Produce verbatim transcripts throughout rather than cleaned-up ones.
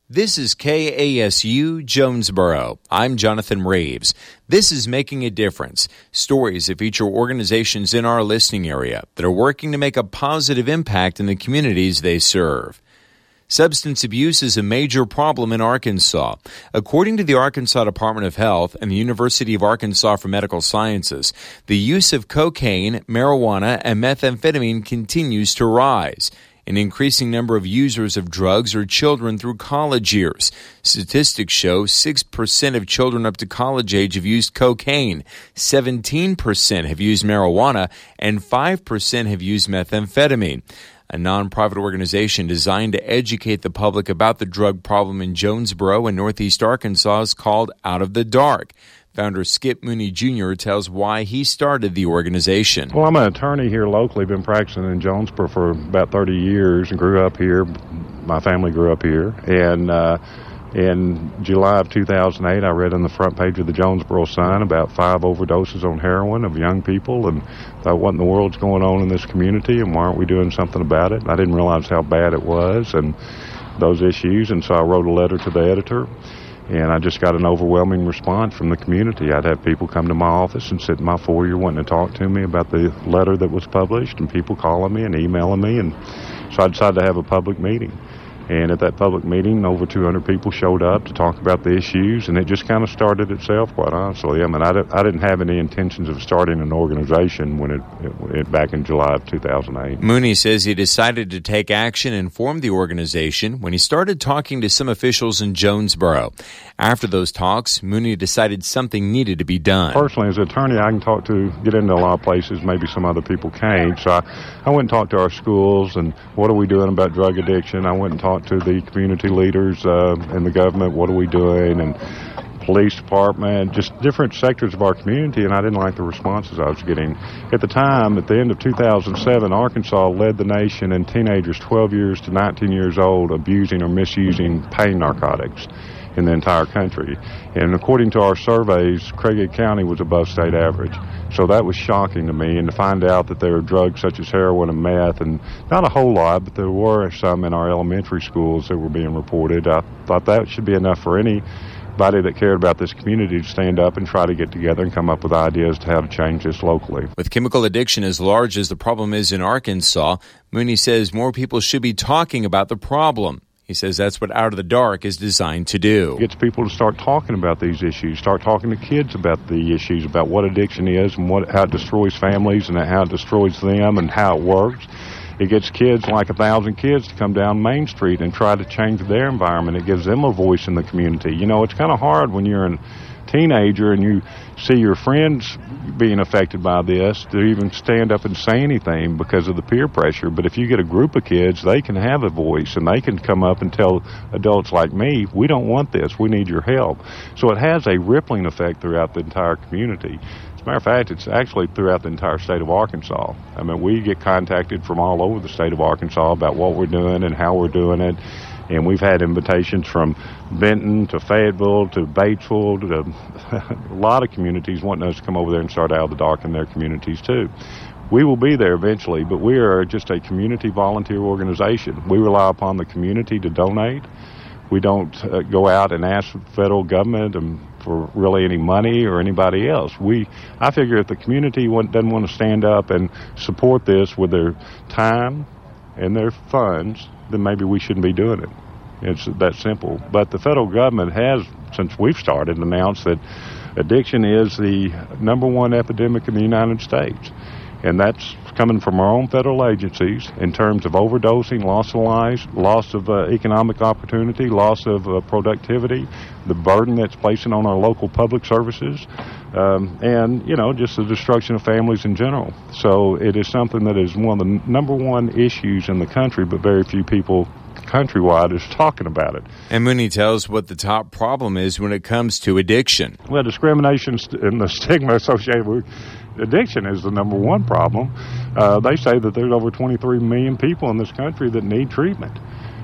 This is K A S U Jonesboro. I'm Jonathan Raves. This is Making a Difference, stories that feature organizations in our listening area that are working to make a positive impact in the communities they serve. Substance abuse is a major problem in Arkansas. According to the Arkansas Department of Health and the University of Arkansas for Medical Sciences, the use of cocaine, marijuana, and methamphetamine continues to rise. An increasing number of users of drugs are children through college years. Statistics show six percent of children up to college age have used cocaine, seventeen percent have used marijuana, and five percent have used methamphetamine. A nonprofit organization designed to educate the public about the drug problem in Jonesboro and Northeast Arkansas is called Out of the Dark. Founder Skip Mooney Junior tells why he started the organization. Well, I'm an attorney here locally, been practicing in Jonesboro for about thirty years and grew up here. My family grew up here. And uh, in July of two thousand eight, I read on the front page of the Jonesboro Sun about five overdoses on heroin of young people and thought, what in the world's going on in this community and why aren't we doing something about it? And I didn't realize how bad it was and those issues, and so I wrote a letter to the editor. And I just got an overwhelming response from the community. I'd have people come to my office and sit in my foyer wanting to talk to me about the letter that was published, and people calling me and emailing me. And so I decided to have a public meeting. And at that public meeting, over two hundred people showed up to talk about the issues, and it just kind of started itself, quite honestly. I mean, I, did, I didn't have any intentions of starting an organization when it, it, it back in July of two thousand eight. Mooney says he decided to take action and form the organization when he started talking to some officials in Jonesboro. After those talks, Mooney decided something needed to be done. Personally, as an attorney, I can talk to, get into a lot of places maybe some other people can't. So I, I went and talked to our schools and what are we doing about drug addiction. I went and talked to the community leaders uh, and the government, what are we doing, and police department, just different sectors of our community, and I didn't like the responses I was getting. At the time, at the end of two thousand seven, Arkansas led the nation in teenagers twelve years to nineteen years old abusing or misusing pain narcotics in the entire country. And according to our surveys, Craighead County was above state average. So that was shocking to me, and to find out that there were drugs such as heroin and meth, and not a whole lot, but there were some in our elementary schools that were being reported. I thought that should be enough for anybody that cared about this community to stand up and try to get together and come up with ideas to how to change this locally. With chemical addiction as large as the problem is in Arkansas, Mooney says more people should be talking about the problem. He says that's what Out of the Dark is designed to do. It gets people to start talking about these issues, start talking to kids about the issues, about what addiction is and what how it destroys families and how it destroys them and how it works. It gets kids, like a thousand kids, to come down Main Street and try to change their environment. It gives them a voice in the community. You know, it's kind of hard when you're a teenager and you see your friends being affected by this to even stand up and say anything because of the peer pressure. But if you get a group of kids, they can have a voice and they can come up and tell adults like me, we don't want this, we need your help. So it has a rippling effect throughout the entire community. As a matter of fact, it's actually throughout the entire state of Arkansas. I mean, we get contacted from all over the state of Arkansas about what we're doing and how we're doing it. And we've had invitations from Benton to Fayetteville to Batesville to a lot of communities wanting us to come over there and start Out of the Dark in their communities too. We will be there eventually, but we are just a community volunteer organization. We rely upon the community to donate. We don't uh, go out and ask the federal government um, for really any money or anybody else. We, I figure if the community want, doesn't want to stand up and support this with their time and their funds, then maybe we shouldn't be doing it. It's that simple. But the federal government has, since we've started, announced that addiction is the number one epidemic in the United States. And that's coming from our own federal agencies in terms of overdosing, loss of lives, loss of uh, economic opportunity, loss of uh, productivity, the burden that's placing on our local public services, um, and, you know, just the destruction of families in general. So it is something that is one of the number one issues in the country, but very few people countrywide is talking about it. And Mooney tells what the top problem is when it comes to addiction. Well, discrimination and the stigma associated with addiction is the number one problem. Uh, they say that there's over twenty-three million people in this country that need treatment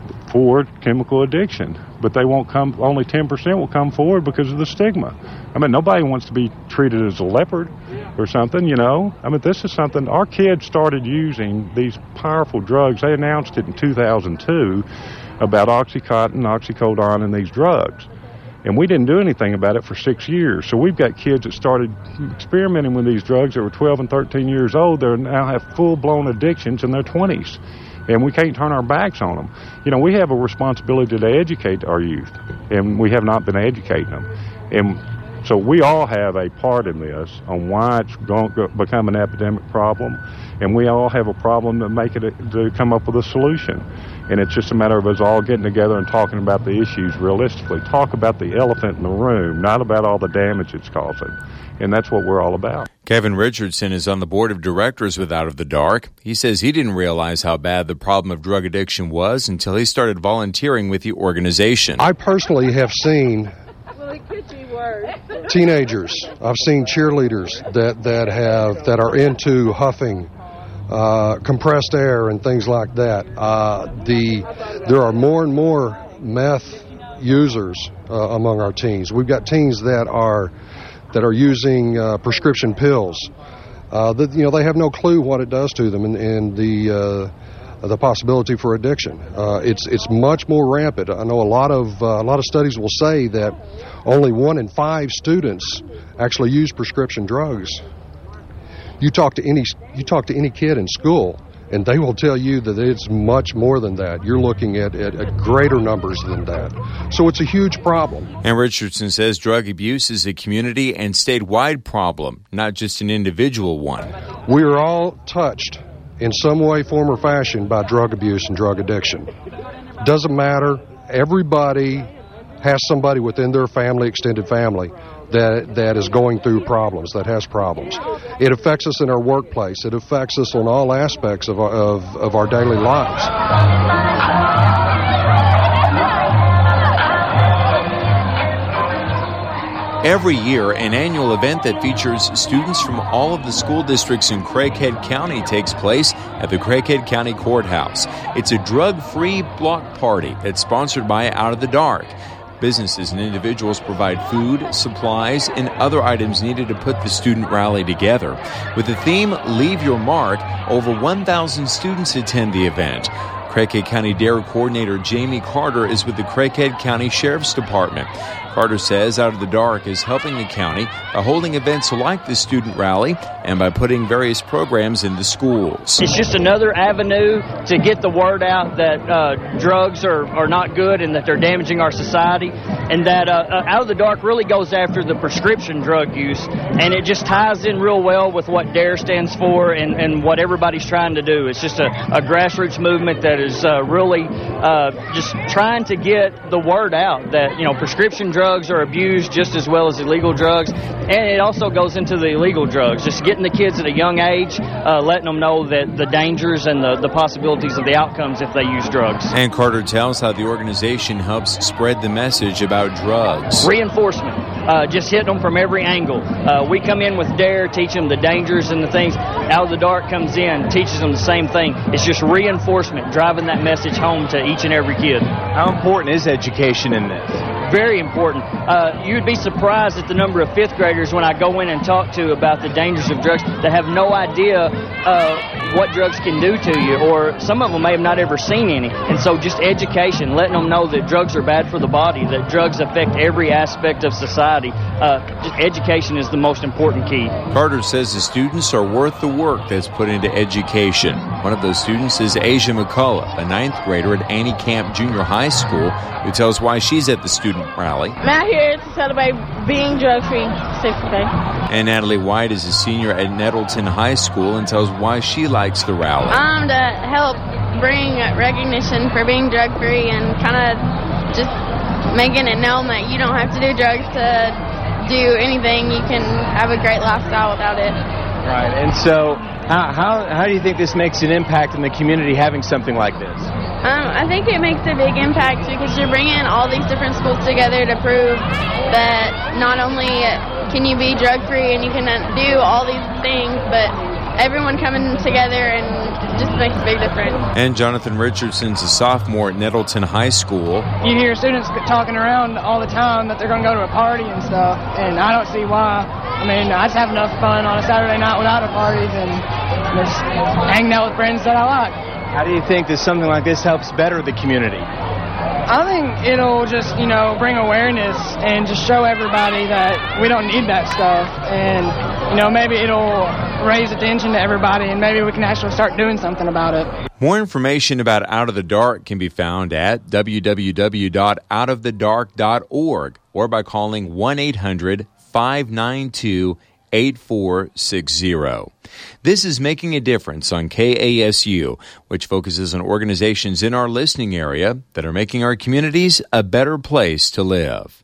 for chemical addiction, but they won't come, only ten percent will come forward because of the stigma. I mean, nobody wants to be treated as a leopard or something, you know. I mean, this is something, our kids started using these powerful drugs. They announced it in two thousand two. about Oxycontin, oxycodone, and these drugs. And we didn't do anything about it for six years. So we've got kids that started experimenting with these drugs that were twelve and thirteen years old. They now have full-blown addictions in their twenties. And we can't turn our backs on them. You know, we have a responsibility to educate our youth, and we have not been educating them. And so we all have a part in this on why it's going to become an epidemic problem, and we all have a problem to make it a, to come up with a solution. And it's just a matter of us all getting together and talking about the issues realistically. Talk about the elephant in the room, not about all the damage it's causing. And that's what we're all about. Kevin Richardson is on the board of directors with Out of the Dark. He says he didn't realize how bad the problem of drug addiction was until he started volunteering with the organization. I personally have seen teenagers. I've seen cheerleaders that, that have that are into huffing uh, compressed air and things like that. Uh, the there are more and more meth users uh, among our teens. We've got teens that are that are using uh, prescription pills. Uh, that you know they have no clue what it does to them, and, and the uh, the possibility for addiction. Uh, it's it's much more rampant. I know a lot of uh, a lot of studies will say that only one in five students actually use prescription drugs. You talk to any you talk to any kid in school, and they will tell you that it's much more than that. You're looking at, at, at greater numbers than that. So it's a huge problem. And Richardson says drug abuse is a community and statewide problem, not just an individual one. We are all touched in some way, form, or fashion by drug abuse and drug addiction. Doesn't matter. Everybody has somebody within their family, extended family, that that is going through problems, that has problems. It affects us in our workplace. It affects us on all aspects of our, of, of our daily lives. Every year, an annual event that features students from all of the school districts in Craighead County takes place at the Craighead County Courthouse. It's a drug-free block party that's sponsored by Out of the Dark. Businesses and individuals provide food, supplies, and other items needed to put the student rally together. With the theme, Leave Your Mark, over one thousand students attend the event. Craighead County Dare Coordinator Jamie Carter is with the Craighead County Sheriff's Department. Carter says Out of the Dark is helping the county by holding events like the student rally and by putting various programs into schools. It's just another avenue to get the word out that uh, drugs are, are not good and that they're damaging our society, and that uh, uh, Out of the Dark really goes after the prescription drug use, and it just ties in real well with what DARE stands for and, and what everybody's trying to do. It's just a, a grassroots movement that is uh, really uh, just trying to get the word out that, you know, prescription drugs Drugs are abused just as well as illegal drugs, and it also goes into the illegal drugs. Just getting the kids at a young age, uh, letting them know that the dangers and the, the possibilities of the outcomes if they use drugs. And Carter tells how the organization helps spread the message about drugs. Reinforcement, uh, just hitting them from every angle. Uh, we come in with DARE, teach them the dangers and the things. Out of the Dark comes in, teaches them the same thing. It's just reinforcement, driving that message home to each and every kid. How important is education in this? Very important. Uh, you'd be surprised at the number of fifth graders when I go in and talk to about the dangers of drugs that have no idea uh, what drugs can do to you, or some of them may have not ever seen any. And so just education, letting them know that drugs are bad for the body, that drugs affect every aspect of society. Uh, just education is the most important key. Carter says the students are worth the work that's put into education. One of those students is Asia McCullough, a ninth grader at Annie Camp Junior High School, who tells why she's at the student rally. I'm out here to celebrate being drug-free sixth day. And Natalie White is a senior at Nettleton High School and tells why she likes the rally. Um, to help bring recognition for being drug-free and kind of just making it known that you don't have to do drugs to do anything. You can have a great lifestyle without it. Right, and so how, how, how do you think this makes an impact in the community having something like this? Um, I think it makes a big impact because you're bringing all these different schools together to prove that not only can you be drug-free and you can do all these things, but everyone coming together and just makes a big difference. And Jonathan Richardson's a sophomore at Nettleton High School. You hear students talking around all the time that they're going to go to a party and stuff, and I don't see why. I mean, I just have enough fun on a Saturday night without a party than just hanging out with friends that I like. How do you think that something like this helps better the community? I think it'll just, you know, bring awareness and just show everybody that we don't need that stuff. And, you know, maybe it'll raise attention to everybody and maybe we can actually start doing something about it. More information about Out of the Dark can be found at w w w dot out of the dark dot org or by calling one eight hundred five nine two eight four six zero. This is Making a Difference on K A S U, which focuses on organizations in our listening area that are making our communities a better place to live.